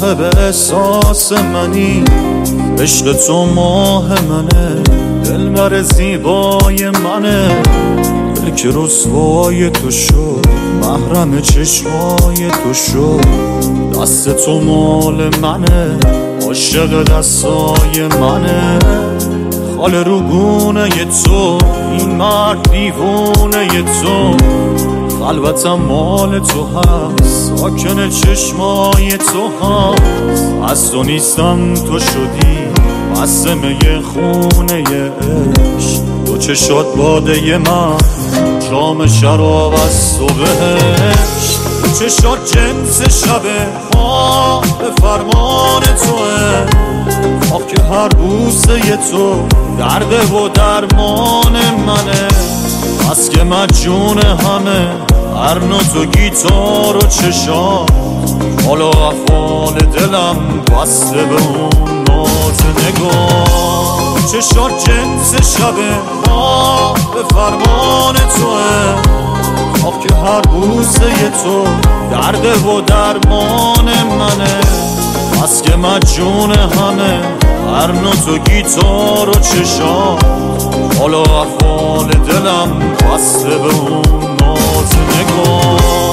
صاحب احساس منی، عشق تو ماه منه، دلبر زیبای منه، دل که رسوای تو شد، محرم چشمای تو شد، دست تو مال منه، عاشق دستای منه، خال روگونه تو، این مرد دیوونه تو، خلوتم مال تو هست، ساکن چشمای تو هست، از تو نیستم تو شدی، قسمه خونه عشق، تو چشات باده من، جام شراب از تو بهشت، تو چشات جنس شبه ها به فرمان توه، آخ که هر بوسه تو درده و درمان منه، بس که مجون همه هر نوت و گیتار و چشات، حالا افعال دلم بسته به اون ناز نگاه، چشات جنس شبه ما به فرمان توه، آخ که هر بوسه تو درده و درمان منه، بس که مجون همه هر نوت و گیتار و چشات، حالا افعال دلم بسته به اون ناز نگاه.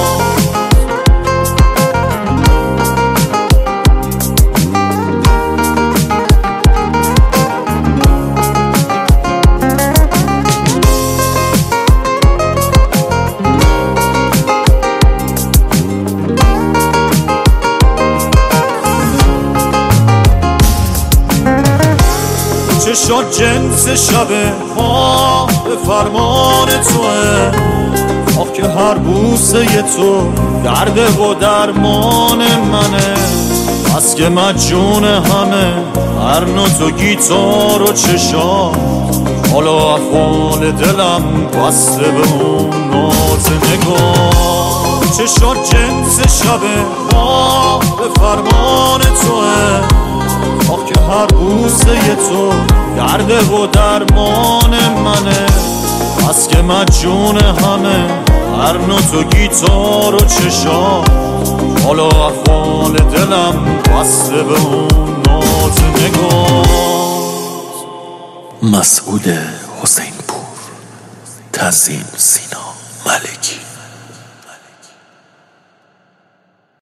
چشات جنس شبه ما به فرمان توه، آخ که هر بوسه تو درده و درمان منه، بس که مجون همه هر نوت و گیتار و چشات، حالا افعال دلم بسته به اون ناز نگاه، چشات جنس شبه ما به فرمان توه، آخ که هر بوسه تو درده و درمان منه، بس که مجون همه هر نوت و گیتار و چشات، حالا افعال دلم بسته به اون ناز نگاه. مسعود حسین پور، تزیین سینا ملکی.